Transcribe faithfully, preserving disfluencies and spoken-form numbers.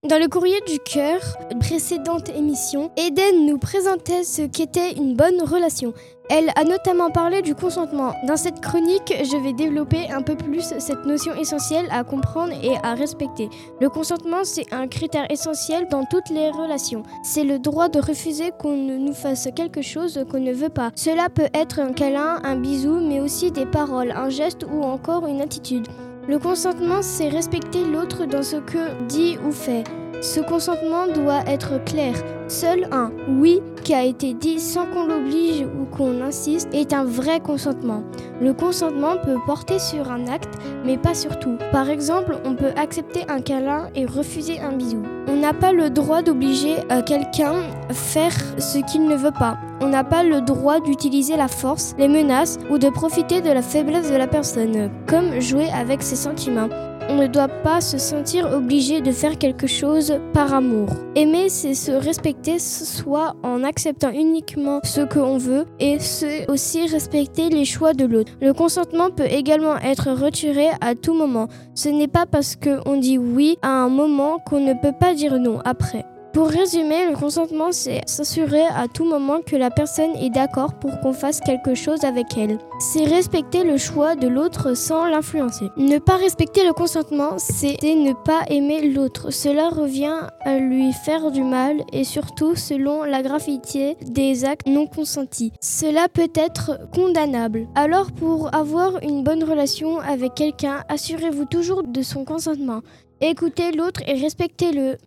Dans le courrier du cœur, précédente émission, Eden nous présentait ce qu'était une bonne relation. Elle a notamment parlé du consentement. Dans cette chronique, je vais développer un peu plus cette notion essentielle à comprendre et à respecter. Le consentement, c'est un critère essentiel dans toutes les relations. C'est le droit de refuser qu'on nous fasse quelque chose qu'on ne veut pas. Cela peut être un câlin, un bisou, mais aussi des paroles, un geste ou encore une attitude. Le consentement, c'est respecter l'autre dans ce que dit ou fait. Ce consentement doit être clair. Seul un « oui » qui a été dit sans qu'on l'oblige ou qu'on insiste est un vrai consentement. Le consentement peut porter sur un acte, mais pas sur tout. Par exemple, on peut accepter un câlin et refuser un bisou. On n'a pas le droit d'obliger quelqu'un à faire ce qu'il ne veut pas. On n'a pas le droit d'utiliser la force, les menaces ou de profiter de la faiblesse de la personne, comme jouer avec ses sentiments. On ne doit pas se sentir obligé de faire quelque chose par amour. Aimer, c'est se respecter, soit en acceptant uniquement ce qu'on veut, et c'est aussi respecter les choix de l'autre. Le consentement peut également être retiré à tout moment. Ce n'est pas parce qu'on dit oui à un moment qu'on ne peut pas dire non après. Pour résumer, le consentement, c'est s'assurer à tout moment que la personne est d'accord pour qu'on fasse quelque chose avec elle. C'est respecter le choix de l'autre sans l'influencer. Ne pas respecter le consentement, c'est ne pas aimer l'autre. Cela revient à lui faire du mal et surtout selon la gravité des actes non consentis. Cela peut être condamnable. Alors pour avoir une bonne relation avec quelqu'un, assurez-vous toujours de son consentement. Écoutez l'autre et respectez-le.